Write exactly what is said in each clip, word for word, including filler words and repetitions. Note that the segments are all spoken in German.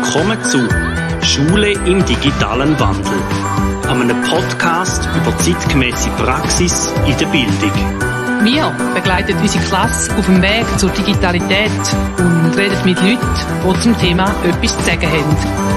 Willkommen zu Schule im digitalen Wandel, einem Podcast über zeitgemäße Praxis in der Bildung. Wir begleiten unsere Klasse auf dem Weg zur Digitalität und reden mit Leuten, die zum Thema etwas zu sagen haben.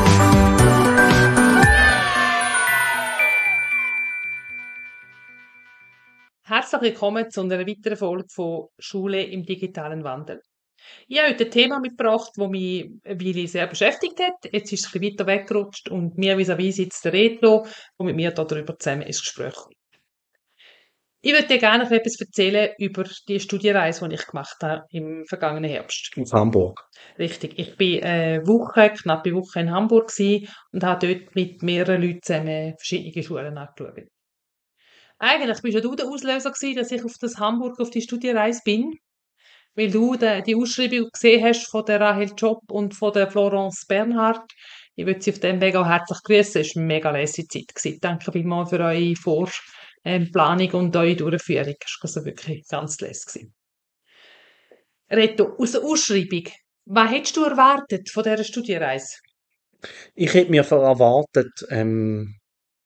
Herzlich willkommen zu einer weiteren Folge von Schule im digitalen Wandel. Ich habe heute ein Thema mitgebracht, das mich eine Weile sehr beschäftigt hat. Jetzt ist es ein bisschen weiter weggerutscht und mir vis-à-vis sitzt der Retro, der mit mir darüber zusammen ins Gespräch kommt. Ich würde dir gerne noch etwas erzählen über die Studienreise, die ich gemacht habe im vergangenen Herbst. In Hamburg. Richtig. Ich war eine Woche, knapp eine Woche in Hamburg gewesen und habe dort mit mehreren Leuten zusammen verschiedene Schulen angeschaut. Eigentlich war schon du der Auslöser gewesen, dass ich auf das Hamburg auf die Studienreise bin, weil du de, die Ausschreibung gesehen hast von der Rahel Job und von der Florence Bernhard. Ich würde sie auf dem Weg auch herzlich grüßen. Es war eine mega lässige Zeit gewesen. Danke vielmals für eure Vorplanung und eure Durchführung. Es war also wirklich ganz lässig. Reto, aus der Ausschreibung, was hättest du erwartet von dieser Studienreise? Ich hätte mir erwartet, ähm,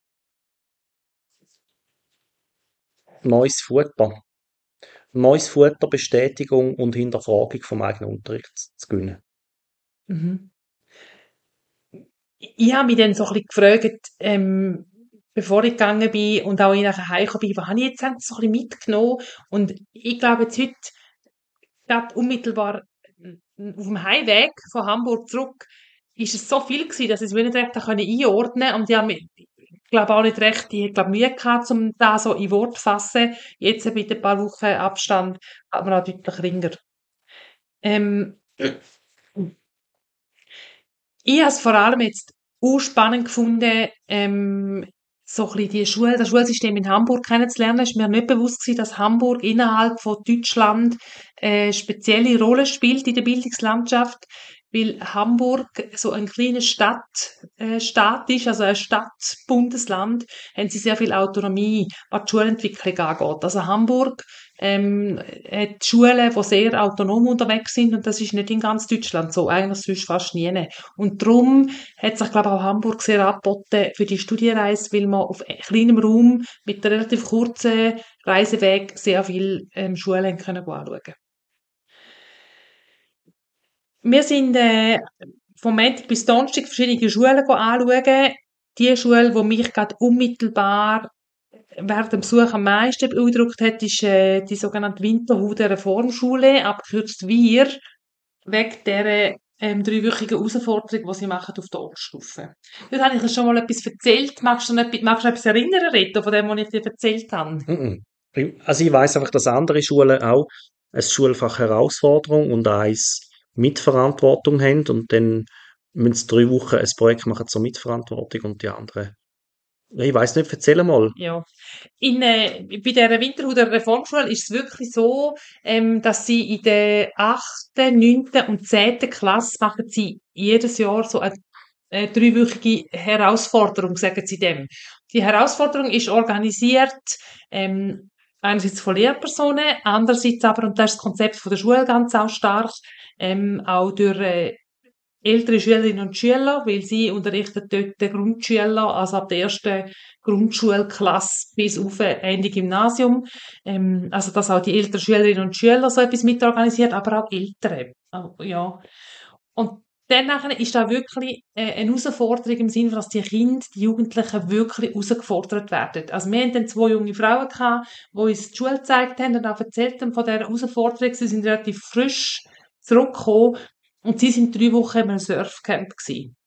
neues Futter. Neues Futter, Bestätigung und Hinterfragung vom eigenen Unterricht zu gewinnen. Mhm. Ich habe mich dann so ein bisschen gefragt, ähm, bevor ich gegangen bin und auch nachher heimgekommen bin, was habe ich jetzt so ein bisschen mitgenommen? Und ich glaube jetzt heute, gerade unmittelbar auf dem Heimweg von Hamburg zurück, ist es so viel gewesen, dass ich es nicht recht einordnen konnte. Und ich habe mich, ich glaube auch nicht recht, ich glaube Mühe gehabt, um das so in Wort zu fassen. Jetzt mit ein paar Wochen Abstand hat man auch deutlich ringer. Ähm, ich habe es vor allem jetzt auch spannend gefunden, ähm, so ein bisschen die Schule, das Schulsystem in Hamburg kennenzulernen. Es war mir nicht bewusst gewesen, dass Hamburg innerhalb von Deutschland eine spezielle Rolle spielt in der Bildungslandschaft, weil Hamburg so ein kleiner Stadt, äh, Staat ist, also ein Stadt-Bundesland, haben sie sehr viel Autonomie, was die Schulentwicklung angeht. Also Hamburg ähm, hat Schulen, die sehr autonom unterwegs sind und das ist nicht in ganz Deutschland so, eigentlich sonst fast nie. Und darum hat sich, glaube ich, auch Hamburg sehr angeboten für die Studienreise, weil man auf kleinem Raum mit einem relativ kurzen Reiseweg sehr viele ähm, Schulen können anschauen. Wir sind äh, vom Montag bis Donnerstag verschiedene Schulen anschauen. Die Schule, die mich gerade unmittelbar während dem Besuch am meisten beeindruckt hat, ist äh, die sogenannte Winterhuder Reformschule, abgekürzt W I R, wegen dieser ähm, dreiwöchigen Herausforderung, die sie machen auf der Oberstufe. Dort habe ich dir schon mal etwas erzählt. Magst du noch etwas, magst du etwas erinnern, Reto, von dem, was ich dir erzählt habe? Mhm. Also ich weiss einfach, dass andere Schulen auch ein Schulfach Herausforderung und eins Mitverantwortung haben und dann müssen sie drei Wochen ein Projekt machen zur Mitverantwortung und die anderen. Ich weiss nicht, erzähl mal. Ja. In, äh, bei dieser Winterhuder Reformschule ist es wirklich so, ähm, dass sie in der achten, neunten und zehnten Klasse machen sie jedes Jahr so eine, eine dreiwöchige Herausforderung, sagen sie dem. Die Herausforderung ist organisiert, ähm, einerseits von Lehrpersonen, andererseits aber, und das ist das Konzept von der Schule ganz auch stark, ähm, auch durch äh, ältere Schülerinnen und Schüler, weil sie unterrichten dort den Grundschüler, also ab der ersten Grundschulklasse bis auf Ende Gymnasium. Ähm, also, dass auch die älteren Schülerinnen und Schüler so etwas mitorganisiert, aber auch Ältere. Oh, ja. Und dann nachher ist da wirklich äh, eine Herausforderung im Sinne, dass die Kinder, die Jugendlichen wirklich herausgefordert werden. Also, wir hatten dann zwei junge Frauen gehabt, die uns die Schule gezeigt haben und auch erzählt haben von dieser Herausforderung. Sie sind relativ frisch zurückgekommen. Und sie sind drei Wochen in einem Surfcamp gewesen.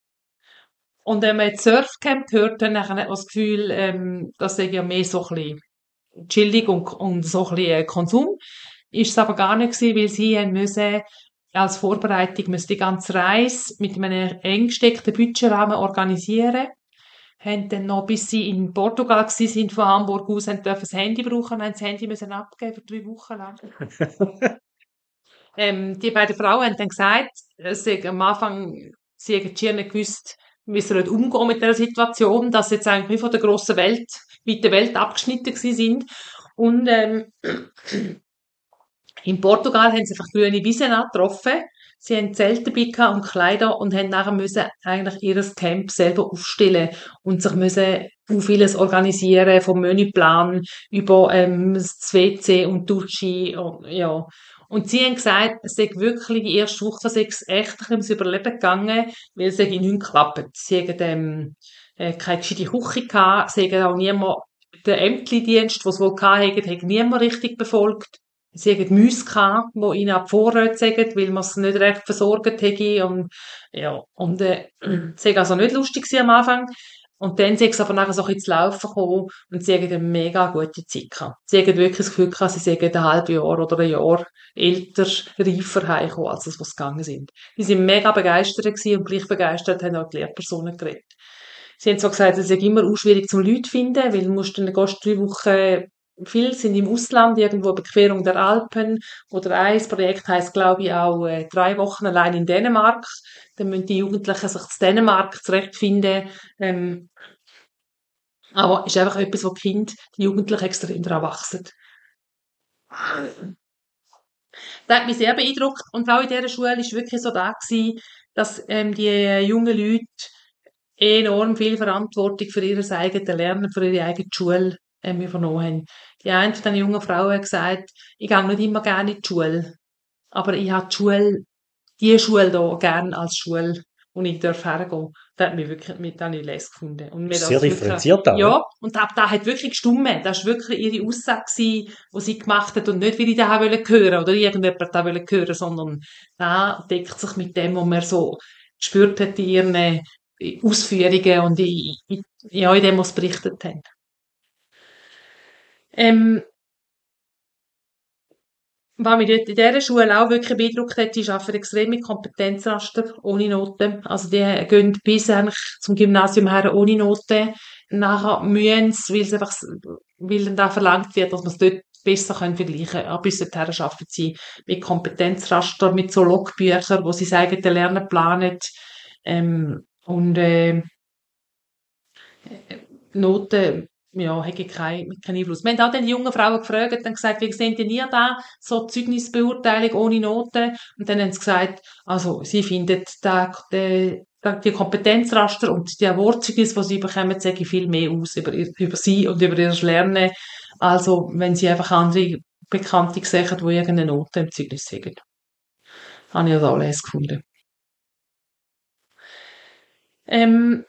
Und wenn man jetzt Surfcamp hört, dann hat man das Gefühl, ähm, das ist ja mehr so ein bisschen chillig und, und so ein bisschen Konsum. Ist es aber gar nicht gewesen, weil sie haben müssen, als Vorbereitung müssen die ganze Reise mit einem eng gesteckten Budgetrahmen organisieren. Haben dann noch, bis sie in Portugal gewesen sind, von Hamburg aus, haben dürfen das Handy brauchen und haben das Handy müssen abgeben für drei Wochen lang. Ähm, die beiden Frauen haben dann gesagt, sie am Anfang, sie hätten schier nicht gewusst, wie sie umgehen mit dieser Situation, dass sie jetzt eigentlich wie von der grossen Welt, weiten Welt abgeschnitten gewesen sind. Und ähm, in Portugal haben sie einfach grüne Wiesen angetroffen, Sie haben Zelte dabei gehabt und Kleider und haben nachher müssen eigentlich ihr Camp selber aufstellen und sich müssen auch vieles organisieren, vom Menüplan über ähm, das W C und die Dusche und, ja. Und sie haben gesagt, es sei wirklich die erste Woche sei es echt ein bisschen ums Überleben gegangen, weil es sei nicht geklappt. Sie haben ähm, äh, keine gescheite Küche gehabt, sie haben auch niemand, den Ämterdienst, den sie wohl gehabt haben, hat niemand richtig befolgt. Sie hatten Mäuse gehabt, die ihnen an die Vorräte sagen, weil man es nicht recht versorgt hätte. Und, ja, und, äh, es war also nicht lustig gewesen am Anfang. Und dann sind sie aber nachher so ein bisschen zu laufen gekommen und sie haben eine mega gute Zeit gehabt. Sie haben wirklich das Gefühl gehabt, sie sind ein halbes Jahr oder ein Jahr älter, reifer heimgekommen, als das, was sie gegangen sind. Sie sind mega begeistert gewesen und gleich begeistert haben auch die Lehrpersonen geredet. Sie haben zwar gesagt, es ist immer auch schwierig zum Leute zu finden, weil du musst dann gehst drei Wochen, viele sind im Ausland, irgendwo Überquerung der Alpen, oder ein Projekt heisst, glaube ich, auch äh, drei Wochen allein in Dänemark. Dann müssen die Jugendlichen sich in Dänemark zurechtfinden. Ähm, aber es ist einfach etwas, wo die Kinder, die Jugendlichen extrem daran wachsen. Das hat mich sehr beeindruckt. Und auch in dieser Schule war es wirklich so da gewesen, dass ähm, die äh, jungen Leute enorm viel Verantwortung für ihr eigenes Lernen, für ihre eigene Schule ähm, übernommen haben. Die eine von den jungen Frauen hat gesagt, ich gehe nicht immer gerne in die Schule, aber ich habe die Schule, die Schule hier gerne als Schule, wo ich darf hergehen. Das hat mich wirklich mit an die Lese gefunden. Und mir Sehr das differenziert auch, wirklich, ne? ja, und ab da hat wirklich gestimmt. Das war wirklich ihre Aussage gewesen, die sie gemacht hat und nicht, weil ich das haben wollte hören oder irgendjemand das wollte hören, sondern da deckt sich mit dem, was man so gespürt hat in ihren Ausführungen und in, in, ja, in dem, was sie berichtet haben. Ähm, was mich dort in dieser Schule auch wirklich beeindruckt hat, ist auch für extreme Kompetenzraster ohne Noten. Also die gehen bis eigentlich zum Gymnasium her ohne Noten. Nachher müssen sie, weil es einfach, weil dann da verlangt wird, dass man es dort besser können vergleichen können. Aber bis dorthin arbeiten sie mit Kompetenzraster, mit so Logbüchern, wo sie sagen, der Lernen planen. Ähm, und äh, Noten, ja, hätte keinen kein Einfluss. Wir haben auch die jungen Frauen gefragt und gesagt, wie sehen denn ihr da so Zeugnisbeurteilung ohne Noten? Und dann haben sie gesagt, also sie finden da, die, die Kompetenzraster und die Awardzeugnis, die sie bekommen, sagen viel mehr aus über, ihr, über sie und über ihr Lernen, also wenn sie einfach andere Bekannte sehen, die irgendeine Note im Zeugnis haben. Habe ich also alles gefunden. Ähm,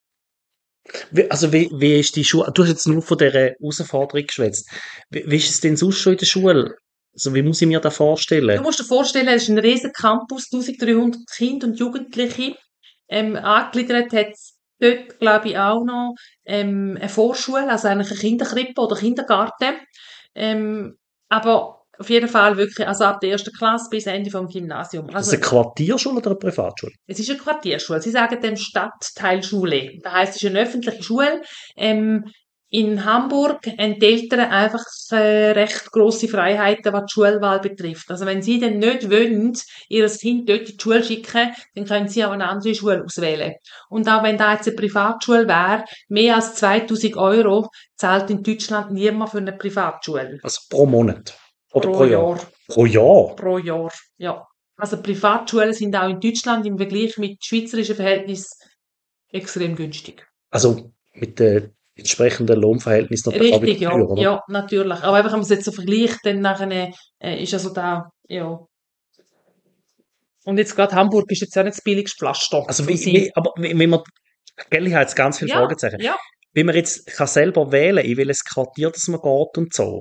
Wie- Also wie, wie ist die Schule? Du hast jetzt nur von dieser Herausforderung geschwätzt. Wie, wie ist es denn sonst schon in der Schule? Also wie muss ich mir das Du vorstellen? musst dir vorstellen, es ist ein riesen Campus, dreizehnhundert Kinder und Jugendliche. Ähm, angegliedert hat es dort, glaube ich, auch noch ähm, eine Vorschule, also eigentlich eine Kinderkrippe oder Kindergarten. Ähm, aber auf jeden Fall wirklich, also ab der ersten Klasse bis Ende vom Gymnasium. Ist das Also eine Quartierschule oder eine Privatschule? es ist eine Quartierschule. Sie sagen dem Stadtteilschule. Das heisst, es ist eine öffentliche Schule. Ähm, in Hamburg haben die Eltern einfach äh, recht grosse Freiheiten, was die Schulwahl betrifft. Also wenn sie dann nicht wollen, ihr Kind dort in die Schule schicken, dann können sie auch eine andere Schule auswählen. Und auch wenn da jetzt eine Privatschule wäre, mehr als zweitausend Euro zahlt in Deutschland niemand für eine Privatschule. Also pro Monat? Oder Pro pro Jahr? Jahr. Pro Jahr? Pro Jahr, ja. Also Privatschulen sind auch in Deutschland im Vergleich mit schweizerischen Verhältnissen extrem günstig. Also mit den entsprechenden Lohnverhältnissen natürlich auch Richtig, wieder ja, teuer, oder? ja, natürlich. Aber einfach, wenn man es jetzt so vergleicht, dann nachher, äh, ist also da, ja. Und jetzt gerade Hamburg ist jetzt auch nicht das billigste Pflaster. Also für wie, sie. wie, aber wie, wie man, gell, ich habe jetzt ganz viele Ja, Fragezeichen. ja. Wie man jetzt kann selber wählen, in welches Quartier das man geht und so.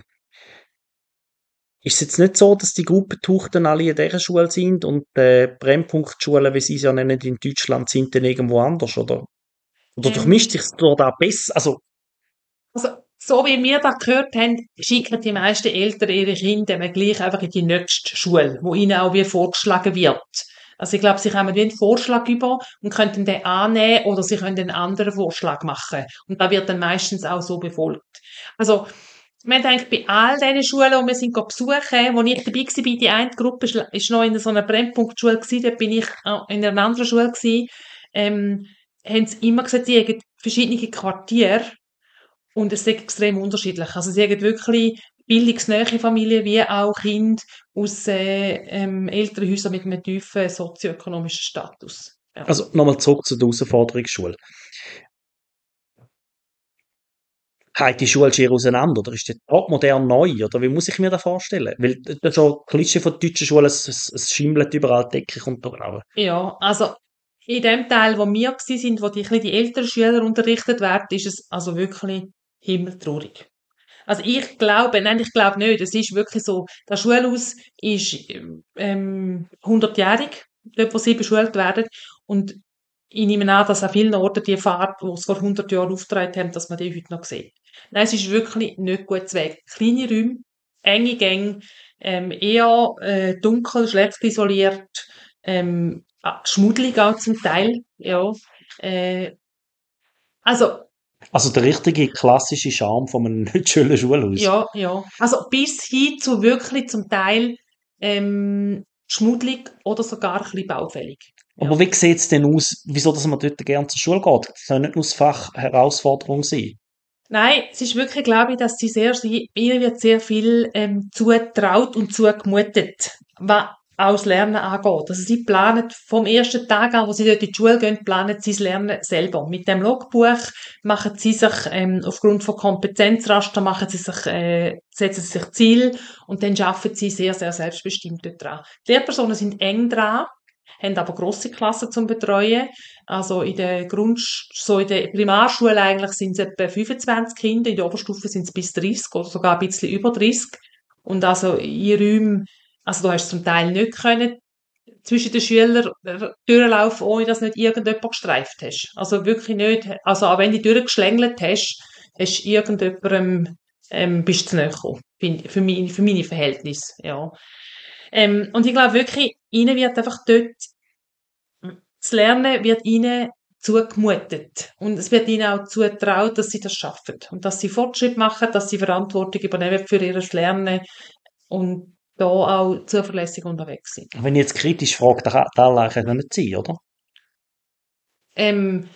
Ist es jetzt nicht so, dass die Gruppentuchten alle in dieser Schule sind und die Brennpunktschulen, wie sie es ja nennen, in Deutschland sind, dann irgendwo anders, oder? Oder Ähm, durchmischt sich da besser? Also, Also, so wie wir das gehört haben, schicken die meisten Eltern ihre Kinder eben gleich einfach in die nächste Schule, wo ihnen auch wie vorgeschlagen wird. Also ich glaube, sie kommen wie einen Vorschlag über und könnten den annehmen oder sie können einen anderen Vorschlag machen. Und da wird dann meistens auch so befolgt. Also, wir haben eigentlich bei all diesen Schulen, die wir sind besuchen, wo ich dabei war, die eine Gruppe ist ist noch in so einer Brennpunktschule gewesen, dort bin ich auch in einer anderen Schule gewesen, ähm, haben sie immer gesagt, sie haben verschiedene Quartiere. Und es ist extrem unterschiedlich. Also sie haben wirklich bildungsnähe Familien wie auch Kinder aus äh, ähm, Elternhäusern mit einem tiefen sozioökonomischen Status. Ja. Also nochmal zurück zu der Herausforderungsschule. Geht die Schule schier auseinander oder ist die top modern neu? Oder wie muss ich mir das vorstellen? Weil das ist schon ein Klischee von der deutschen Schule, es, es, es schimmelt überall, die Decke kommt runter. Ja, also in dem Teil, wo wir gsi sind, wo die, ein bisschen die älteren Schüler unterrichtet werden, ist es also wirklich himmeltraurig. Also ich glaube, nein, ich glaube nicht. Es ist wirklich so, das Schulhaus ist ähm, hundertjährig, dort, wo sie beschult werden. Und ich nehme an, dass an vielen Orten die Farbe, die es vor hundert Jahren aufgetragen haben, dass man die heute noch sieht. Nein, es ist wirklich nicht gut zu Weg. Kleine Räume, enge Gänge, ähm, eher äh, dunkel, schlecht isoliert, ähm, ah, schmuddelig auch zum Teil. Ja, äh, also Also der richtige klassische Charme von einem nicht schönen Schulhaus. ja, ja. Also bis hin zu wirklich zum Teil ähm, schmuddelig oder sogar ein bisschen baufällig. Ja. Aber wie sieht es denn aus, wieso dass man dort gerne zur Schule geht? Das soll nicht nur das Fach Herausforderung sein. Nein, es ist wirklich, glaube ich, dass sie sehr, ihnen wird sehr viel ähm, zutraut und zugemutet, was auch das Lernen angeht. Also sie planen vom ersten Tag an, wo sie dort in die Schule gehen, planen sie das Lernen selber. Mit dem Logbuch machen sie sich ähm, aufgrund von Kompetenzraster machen sie sich, äh, setzen sie sich Ziel und dann arbeiten sie sehr, sehr selbstbestimmt dort dran. Die Lehrpersonen sind eng dran, haben aber grosse Klassen zum Betreuen. Also in der Grundsch so in der Primarschule eigentlich sind es etwa fünfundzwanzig Kinder, in der Oberstufe sind es bis dreißig oder sogar ein bisschen über dreißig. Und also in Räumen, also du hast zum Teil nicht können zwischen den Schülern durchlaufen, ohne dass nicht irgendjemand gestreift hast. Also wirklich nicht, also auch wenn du durchgeschlängelt hast, hast du irgendjemandem, ähm, bist du zu nahe gekommen. Für meine, für meine Verhältnisse, ja. Ähm, und ich glaube wirklich, ihnen wird einfach dort, das Lernen wird ihnen zugemutet. Und es wird ihnen auch zugetraut, dass sie das schaffen. Und dass sie Fortschritt machen, dass sie Verantwortung übernehmen für ihr Lernen und da auch zuverlässig unterwegs sind. Wenn ich jetzt kritisch frage, dann kann das eigentlich nicht sein, oder? Ähm,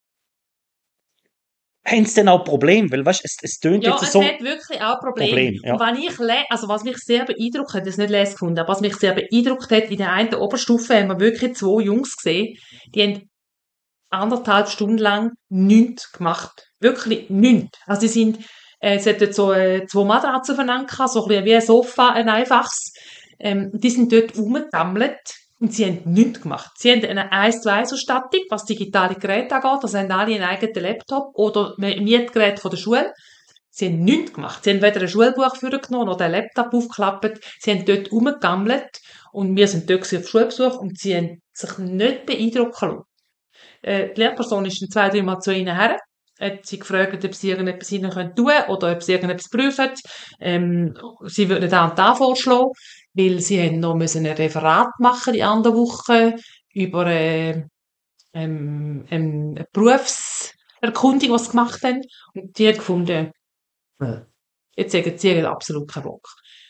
Haben sie denn auch Probleme? Weil, weißt, es, es tönt ja, jetzt es so... hat wirklich auch Probleme. Problem, ja. Und wenn ich le also was mich sehr beeindruckt hat, das nicht lesen gefunden, aber was mich sehr beeindruckt hat, in der einen Oberstufe haben wir wirklich zwei Jungs gesehen, die haben anderthalb Stunden lang nichts gemacht. Wirklich nichts. Also die sind, äh, es hat dort so äh, zwei Matratzen aufeinander gehabt, so ein bisschen wie ein Sofa, ein einfaches. Ähm, die sind dort rumgegammelt und sie haben nichts gemacht. Sie haben eine eins zu eins Ausstattung, was digitale Geräte angeht. Also haben alle einen eigenen Laptop oder ein Mietgerät von der Schule. Sie haben nichts gemacht. Sie haben weder ein Schulbuch vorgenommen noch den Laptop aufgeklappt. Sie haben dort rumgegammelt und wir sind dort auf Schulbesuch und sie haben sich nicht beeindrucken lassen. Äh, die Lehrperson ist dann zwei, drei Mal zu ihnen her, hat sie gefragt, ob sie irgendetwas ihnen tun können oder ob sie irgendetwas prüfen. Ähm, sie würden da und da vorschlagen, weil sie haben noch müssen ein Referat machen die andere Woche über äh, ähm, eine Berufserkundung, was sie gemacht haben. Und die haben gefunden, jetzt sagen sie haben absolut keinen Bock.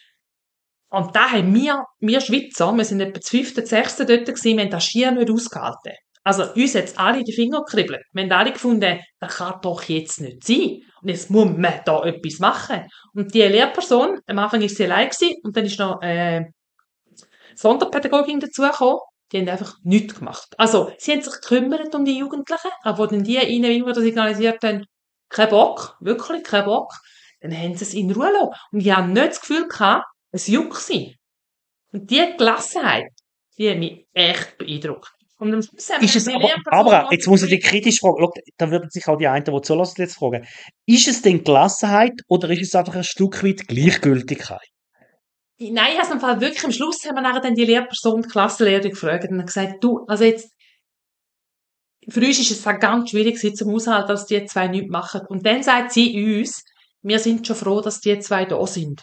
Und da haben wir, wir Schweizer, wir sind etwa das fünfte, sechste dort gewesen, wir haben das schier nicht ausgehalten. Also, uns hat es alle in die Finger gekribbelt. Wir haben alle gefunden, das kann doch jetzt nicht sein. Und jetzt muss man da etwas machen. Und die Lehrperson, am Anfang war sie allein gewesen, und dann ist noch, äh, Sonderpädagogin dazugekommen. Die haben einfach nichts gemacht. Also, sie haben sich gekümmert um die Jugendlichen, aber wo dann die ihnen immer signalisiert haben, kein Bock, wirklich kein Bock, dann haben sie es in Ruhe gelassen. Und ich habe nicht das Gefühl gehabt, es juckt sie. Und diese Gelassenheit, die hat mich echt beeindruckt. Und am Schluss haben Ist es aber, aber jetzt muss ich dich kritisch fragen, schau, da würden sich auch die einen, die zulassen, jetzt fragen, ist es denn Gelassenheit oder ist es einfach ein Stück weit Gleichgültigkeit? Nein, ich habe es im Fall wirklich, am Schluss haben wir nachher dann die Lehrperson, die Klassenlehrerin gefragt und gesagt, du, also jetzt, für uns ist es auch ganz schwierig, sie zum Aushalten, dass die zwei nichts machen. Und dann sagt sie uns, wir sind schon froh, dass die zwei da sind.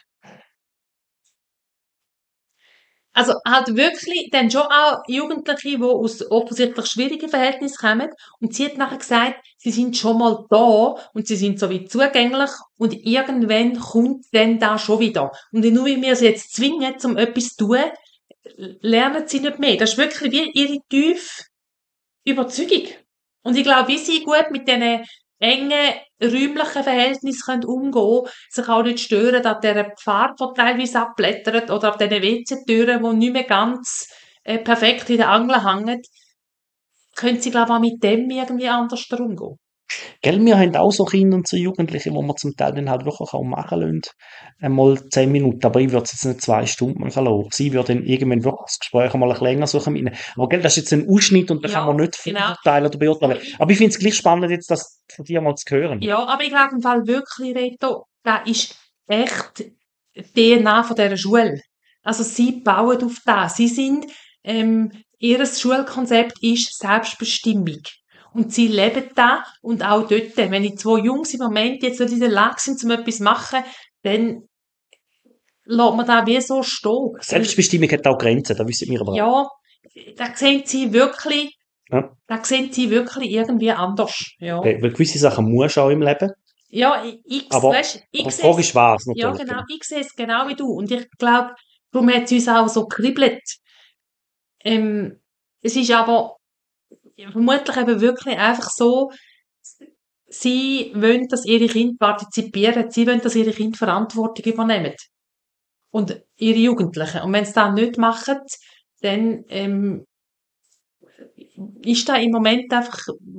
Also halt wirklich dann schon auch Jugendliche, die aus offensichtlich schwierigen Verhältnissen kommen. Und sie hat nachher gesagt, sie sind schon mal da und sie sind so wie zugänglich und irgendwann kommt dann da schon wieder. Und nur weil wir sie jetzt zwingen, um etwas zu tun, lernen sie nicht mehr. Das ist wirklich wie ihre tiefe Überzeugung. Und ich glaube, wie sie gut mit diesen engen räumlichen Verhältnissen können umgehen, sich auch nicht stören an dieser Farbe, die teilweise abblättert, oder an diesen W C-Türen, die nicht mehr ganz äh, perfekt in den Angeln hängen, können sie, glaube ich, auch mit dem irgendwie anders umgehen. Gell, wir haben auch so Kinder und so Jugendliche, wo wir zum Teil dann halt wirklich auch machen lassen. Einmal zehn Minuten, aber ich würde es jetzt nicht zwei Stunden machen lassen. Sie würde dann irgendwann wirklich das Gespräch einmal ein bisschen länger suchen. mit ihnen. Aber gell, das ist jetzt ein Ausschnitt und da Ja, kann man nicht genau. verurteilen oder beurteilen. Aber ich finde es gleich spannend, jetzt das von dir mal zu hören. Ja, aber ich glaube im Fall wirklich, Reto, das ist echt die D N A von dieser Schule. Also sie bauen auf das. Sie sind, ähm, ihr Schulkonzept ist Selbstbestimmung. Und sie leben da und auch dort. Wenn die zwei Jungs im Moment jetzt nicht in der Lage sind, um etwas zu machen, dann lässt man da wie so stehen. Selbstbestimmung hat auch Grenzen, da wissen wir aber auch. Ja, da sehen sie wirklich, Ja. da sehen sie wirklich irgendwie anders. Ja, Okay, weil gewisse Sachen musst du auch im Leben. ja ich, ich, Aber, weißt, ich aber die sehe Frage es- ist was, ja, natürlich. genau, ich sehe es genau wie du. Und ich glaube, darum hat es uns auch so kribbelt. Ähm, es ist aber vermutlich eben wirklich einfach so, sie wollen, dass ihre Kinder partizipieren, sie wollen, dass ihre Kinder Verantwortung übernehmen. Und ihre Jugendlichen. Und wenn sie das nicht machen, dann ähm, ist da im Moment einfach,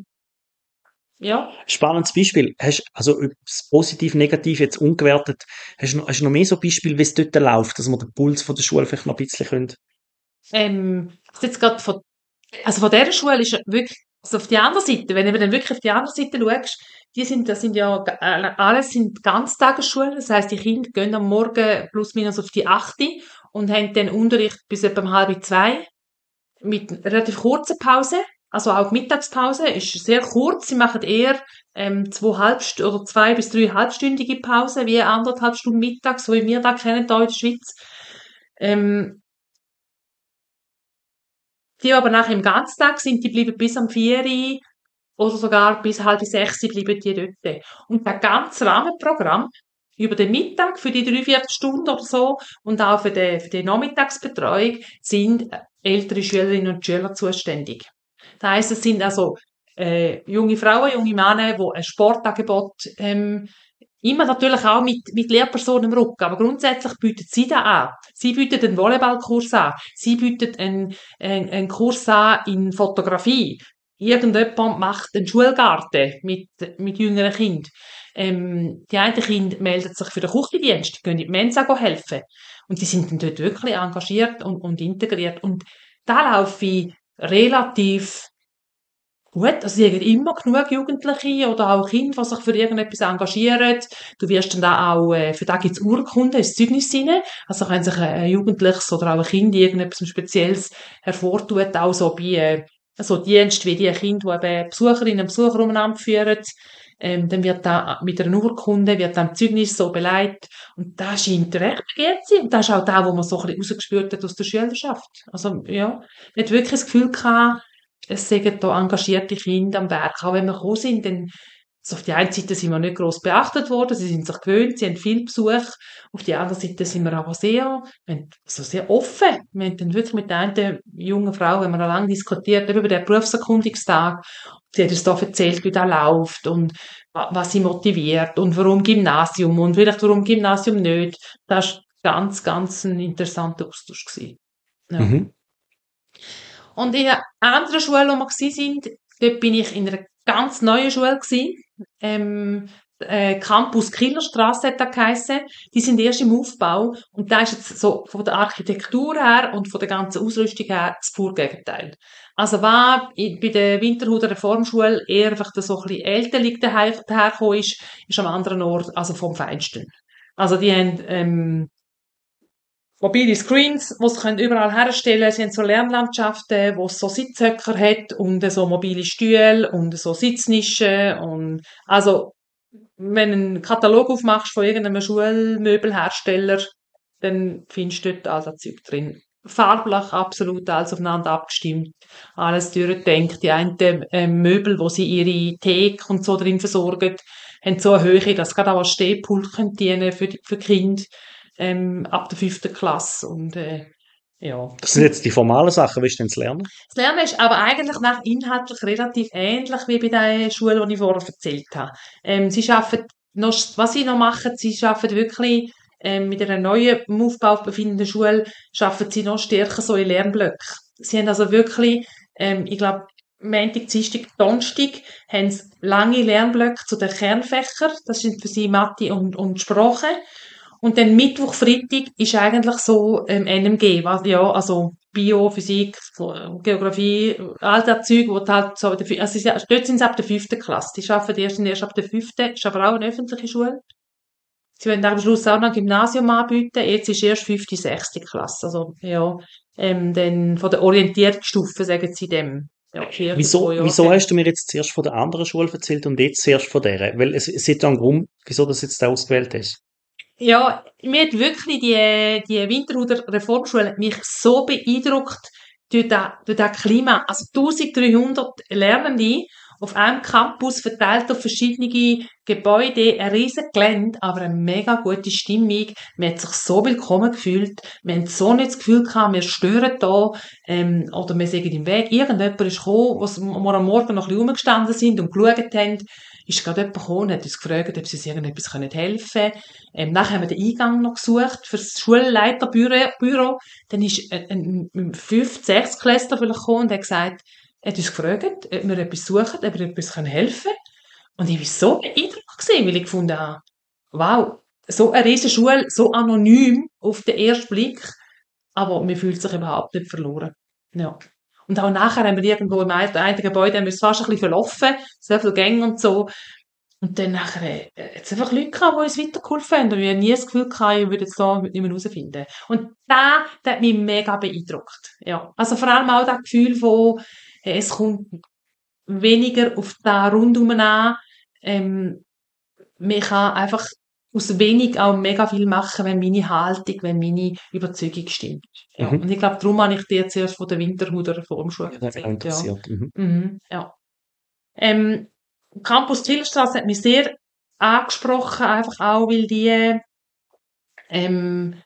ja, Spannendes Beispiel. Hast, also, ob es positiv, negativ jetzt ungewertet, hast du noch, hast du noch mehr so Beispiele, wie es dort läuft, dass wir den Puls von der Schule vielleicht noch ein bisschen können? ähm, jetzt gerade von, also von dieser Schule ist wirklich, also auf die andere Seite, wenn du dann wirklich auf die andere Seite schaust, die sind, das sind ja, äh, alles sind Ganztagesschulen, das heisst, die Kinder gehen am Morgen plus minus auf die achte und haben dann Unterricht bis etwa um halb zwei, mit relativ kurzer Pause, also auch die Mittagspause ist sehr kurz, sie machen eher ähm, zwei, halbst oder zwei bis drei halbstündige Pause, wie anderthalb Stunden mittags, so wie wir da kennen, hier in der Schweiz. Ähm, die aber nachher im Ganztag sind, die bleiben bis am vier oder sogar bis halb sechs bleiben die dort. Und das ganze Rahmenprogramm über den Mittag für die drei, vier Stunden oder so und auch für die, für die Nachmittagsbetreuung sind ältere Schülerinnen und Schüler zuständig. Das heisst, es sind also äh, junge Frauen, junge Männer, die ein Sportangebot ähm, immer natürlich auch mit, mit Lehrpersonen im Rücken, aber grundsätzlich bieten sie das an. Sie bieten einen Volleyballkurs an. Sie bieten einen, einen, einen Kurs an in Fotografie. Irgendjemand macht einen Schulgarten mit, mit jüngeren Kindern. Ähm, die einen Kinder melden sich für den Küchendienst, gehen in die Mensa helfen. Und die sind dann dort wirklich engagiert und, und integriert. Und da laufe ich relativ gut. Also, es gibt immer genug Jugendliche oder auch Kinder, die sich für irgendetwas engagieren. Du wirst dann da auch, äh, für da gibt's Urkunden, ins Zeugnis rein. Also, wenn sich ein Jugendliches oder auch ein Kind irgendetwas Spezielles hervortut, auch so bei, äh, so Dienst wie die Kinder, die eben Besucherinnen und Besucher umeinander führen, ähm, dann wird da mit einer Urkunde, wird dann Zeugnis so beleidigt. Und das scheint recht begehrt zu sein. Und das ist auch da, wo man so ein bisschen rausgespürt hat aus der Schülerschaft. Also, ja, man hat wirklich das Gefühl gehabt, es sind da engagierte Kinder am Werk. Auch wenn wir gekommen sind, dann, also auf die einen Seite sind wir nicht gross beachtet worden, sie sind sich gewöhnt, sie haben viel Besuch. Auf die andere Seite sind wir aber sehr, wir haben, also sehr offen. Wir haben dann wirklich mit einer jungen Frau, wenn wir da lange diskutiert, über den Berufserkundungstag. Sie hat uns da erzählt, wie das läuft und was sie motiviert und warum Gymnasium und vielleicht warum Gymnasium nicht. Das war ganz, ganz ein interessanter Austausch gewesen. Ja. Mhm. Und in einer anderen Schule, wo wir waren, dort bin ich in einer ganz neuen Schule gewesen. Ähm, äh, Campus Killerstrasse hat das geheissen. Die sind erst im Aufbau. Und da ist jetzt so von der Architektur her und von der ganzen Ausrüstung her das Vorgegenteil. Also war bei der Winterhuder Reformschule eher einfach so ein bisschen älterlich daher, dahergekommen ist, ist am anderen Ort, also vom Feinsten. Also die haben, ähm, mobile Screens, die sie überall herstellen können. Sie haben so Lernlandschaften, wo es so Sitzhöcker hat und so mobile Stühle und so Sitznischen und, also, wenn du einen Katalog aufmachst von irgendeinem Schulmöbelhersteller, dann findest du dort all das Zeug drin. Farblich absolut alles aufeinander abgestimmt, alles durchgedenkt. Die einen äh, Möbel, wo sie ihre Theke und so drin versorgen, haben so eine Höhe, dass gerade auch ein Stehpult dienen für die, für die Kinder, ähm, ab der fünften Klasse. Und, äh, Ja. Das sind jetzt die formalen Sachen, wie ist denn das Lernen? Das Lernen ist aber eigentlich nach inhaltlich relativ ähnlich wie bei der Schule, die ich vorher erzählt habe. Ähm, sie arbeiten noch, was sie noch machen, sie arbeiten wirklich ähm, mit einer neuen, im Aufbau befindenden Schule, arbeiten sie noch stärker so in Lernblöcken. Sie haben also wirklich, ähm, ich glaube, Montag, Dienstag, Donnerstag haben sie lange Lernblöcke zu den Kernfächern. Das sind für sie Mathe und, und Sprache. Und dann Mittwoch, Freitag ist eigentlich so ähm, N M G, was, ja, also Bio, Physik, so, äh, Geografie, all das Zeug, wo du halt so, also es ist ja- dort sind sie ab der fünften Klasse. Die arbeiten erst, erst ab der fünften, ist aber auch eine öffentliche Schule. Sie werden am Schluss auch noch ein Gymnasium anbieten. Jetzt ist erst fünfte, sechste Klasse. Also, ja, ähm, dann von der Orientierungsstufe sagen sie dem. Ja, vier bis Wieso, zwei Jahre. wieso hast du mir jetzt zuerst von der anderen Schule erzählt und jetzt zuerst von der? Weil es, es hat ja einen Grund, wieso das jetzt ausgewählt hast. Ja, mir hat wirklich die, die Winterhuder Reformschule hat mich so beeindruckt durch das, durch das Klima. Also eintausenddreihundert Lernende auf einem Campus verteilt auf verschiedene Gebäude, ein riesen Gelände, aber eine mega gute Stimmung. Man hat sich so willkommen gefühlt. Wir haben so nicht das Gefühl gehabt, wir stören da, ähm, oder wir sind im Weg. Irgendjemand ist gekommen, wo wir am Morgen noch ein bisschen rumgestanden sind und geschaut haben, ist gerade jemand gekommen und hat uns gefragt, ob sie uns irgendetwas helfen können. Ähm, nachher haben wir den Eingang noch gesucht für das Schulleiterbüro. Büro. Dann ist ein, ein fünf-, sechs-Klässler vielleicht gekommen und hat gesagt, er hat uns gefragt, ob wir etwas suchen, ob wir etwas helfen können. Und ich war so beeindruckt gewesen, weil ich gefunden habe, wow, so eine riesige Schule, so anonym auf den ersten Blick, aber man fühlt sich überhaupt nicht verloren. Ja. Und auch nachher haben wir irgendwo im einen einen Gebäude haben wir es fast ein bisschen verlaufen, so viele Gänge und so. Und dann nachher, äh, hat's einfach Leute gehabt, die uns weitergeholfen haben. Und ich habe nie das Gefühl gehabt, ich würde jetzt da nicht mehr herausfinden. Und da, das hat mich mega beeindruckt. Ja. Also vor allem auch das Gefühl von, äh, es kommt weniger auf da rundum an. Ähm, man kann einfach aus wenig auch mega viel machen, wenn meine Haltung, wenn meine Überzeugung stimmt. Ja. Mhm. Und ich glaube, darum habe ich dir zuerst von der Winterhuder Reformschule Ja, das hat mich auch erzählt. Ja. interessiert. Mhm. Mhm, ja. Ähm, Campus Tillerstrasse hat mich sehr angesprochen, einfach auch, weil die ähm,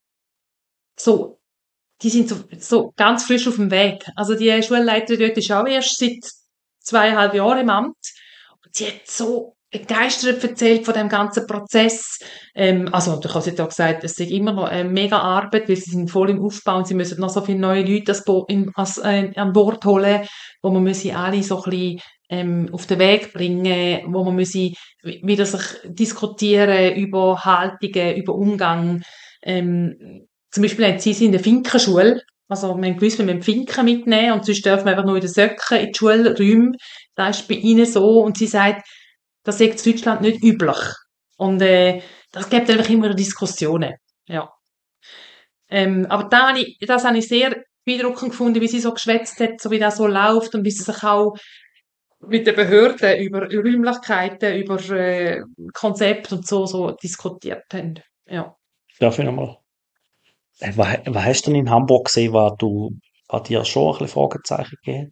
so, die sind so, so ganz frisch auf dem Weg. Also die Schulleiterin dort ist auch erst seit zweieinhalb Jahren im Amt. Und sie hat so begeistert erzählt von dem ganzen Prozess. Ähm, also, ich habe sie auch gesagt, es ist immer noch eine mega Arbeit, weil sie sind voll im Aufbau und sie müssen noch so viele neue Leute als Bo in, als, äh, an Bord holen, wo man müssen alle so ein bisschen ähm, auf den Weg bringen, wo man müssen wieder sich diskutieren über Haltungen, über Umgang. Ähm, zum Beispiel haben sie in der Finkenschule, also wir haben gewusst, wir müssen Finken mitnehmen und sonst dürfen wir einfach nur in den Söcken in die Schulräume. Das ist bei ihnen so und sie sagt, das ist in Deutschland nicht üblich. Und äh, das gibt einfach immer Diskussionen. Ja. Ähm, aber da habe ich, das habe ich sehr beeindruckend gefunden, wie sie so geschwätzt hat, so wie das so läuft und wie sie sich auch mit den Behörden über Räumlichkeiten, über äh, Konzepte und so, so diskutiert haben. Ja. Darf ich nochmal? Äh, Was, was hast du denn in Hamburg gesehen, was du, was dir schon ein bisschen Fragezeichen gegeben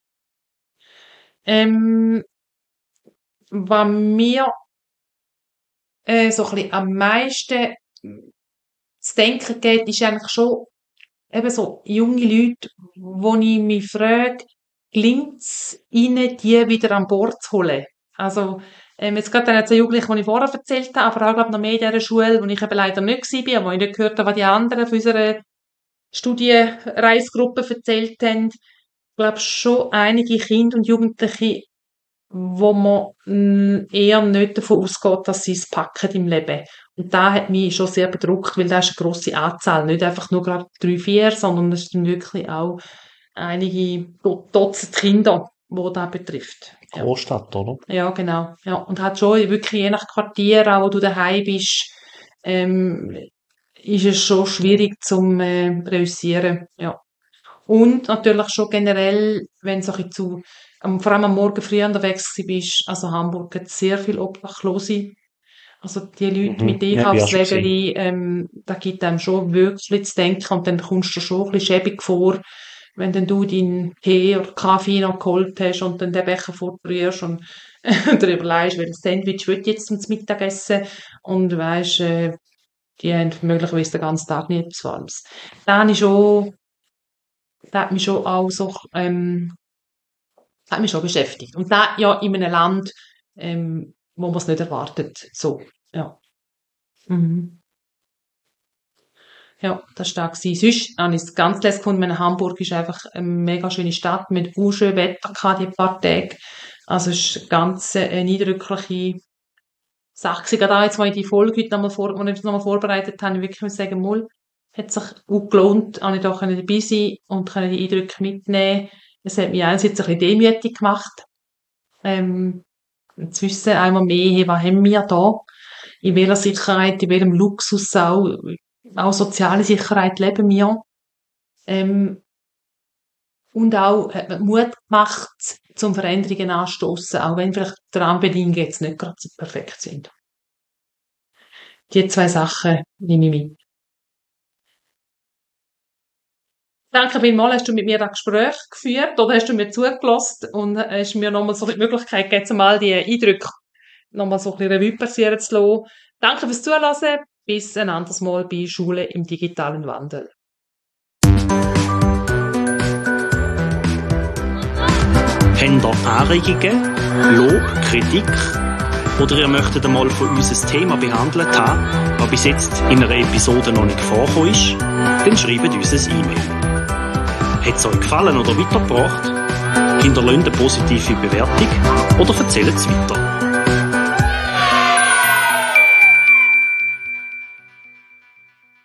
Ähm, was mir äh, so ein bisschen am meisten zu denken geht, ist eigentlich schon eben so junge Leute, wo ich mich frage, gelingt es ihnen, die wieder an Bord zu holen? Also, ähm, jetzt gerade dann zwei Jugendlichen, die ich vorher erzählt habe, aber auch, glaube noch mehr in dieser Schule, wo ich eben leider nicht war, aber wo ich nicht gehört habe, was die anderen von unserer Studienreisgruppe erzählt haben. Ich glaube schon einige Kinder und Jugendliche, wo man mh, eher nicht davon ausgeht, dass sie es packen im Leben. Und da hat mich schon sehr bedrückt, weil das ist eine grosse Anzahl. Nicht einfach nur gerade drei, vier, sondern es sind wirklich auch einige Dutzend Kinder, die das betrifft. hast? Ja. Großstadt, oder? Ja, genau. Ja. Und hat schon wirklich je nach Quartier, auch wo du daheim bist, ähm, ist es schon schwierig zum äh, reüssieren. Ja. Und natürlich schon generell, wenn du so ein bisschen zu, ähm, vor allem am Morgen früh unterwegs bist, also Hamburg hat sehr viel Obdachlose. Also die Leute Mhm. mit Ja, ich bin auch schon gesehen. Einkaufswägeli, ähm, da gibt einem schon wirklich zu denken und dann kommst du schon ein bisschen schäbig vor, wenn dann du deinen Tee oder Kaffee noch geholt hast und dann den Becher fortrührst und dir überlegst, welches Sandwich will ich jetzt zum Mittagessen und weisst, äh, die haben möglicherweise den ganzen Tag nicht etwas Warmes. Da habe ich schon das hat mich schon auch so, ähm, hat mich schon beschäftigt. Und das ja in einem Land, ähm, wo man es nicht erwartet. So, ja. Mhm. Ja, das war stark. Sonst habe ich es ganz lässig gefunden. Hamburg ist einfach eine mega schöne Stadt mit auch schönem Wetter gehabt, die paar Tage. Also es ist eine ganz äh, eine eindrückliche Sache. Gerade auch jetzt, als ich die Folge heute nochmal, vor, als ich nochmal vorbereitet habe, ich wirklich muss sagen, mal, hat sich auch gelohnt, habe ich da dabei sein und kann die Eindrücke mitnehmen. Es hat mich einerseits ein bisschen demütig gemacht, ähm, zu wissen, einmal mehr, hey, was haben wir da? In welcher Sicherheit, in welchem Luxus auch, auch soziale Sicherheit leben wir. Ähm, und auch hat man Mut gemacht, zum Veränderungen anstoßen, auch wenn vielleicht die Rahmenbedingungen jetzt nicht gerade so perfekt sind. Die zwei Sachen nehme ich mit. Danke vielmals, hast du mit mir das Gespräch geführt, oder hast du mir zugelassen und hast mir nochmal so die Möglichkeit gegeben, mal die Eindrücke nochmal so ein bisschen Revue passieren zu lassen. Danke fürs Zuhören. Bis ein anderes Mal bei Schule im digitalen Wandel. Habt ihr Anregungen, Lob, Kritik oder ihr möchtet einmal von uns ein Thema behandelt haben, das bis jetzt in einer Episode noch nicht vorgekommen ist, dann schreibt uns ein E-Mail. Hat es euch gefallen oder weitergebracht? Hinterlasst eine positive Bewertung oder erzählt es weiter.